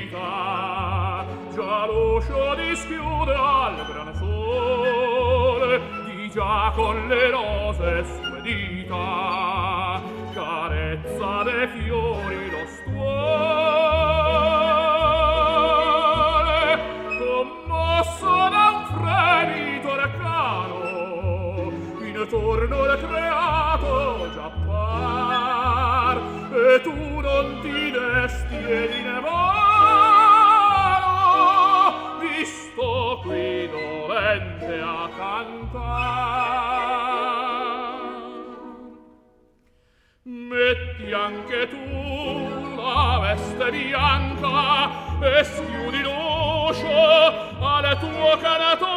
vita, già l'uscio dischiude al gran sole, di già con le rose sue dita, carezza dei fiori lo stuole, commosso da un fremito arcano, intorno al creato già par, e tu non ti desti ed in vano, visto qui dolente a cantar. Metti anche tu la veste bianca e schiudi l'uscio al tuo canatore,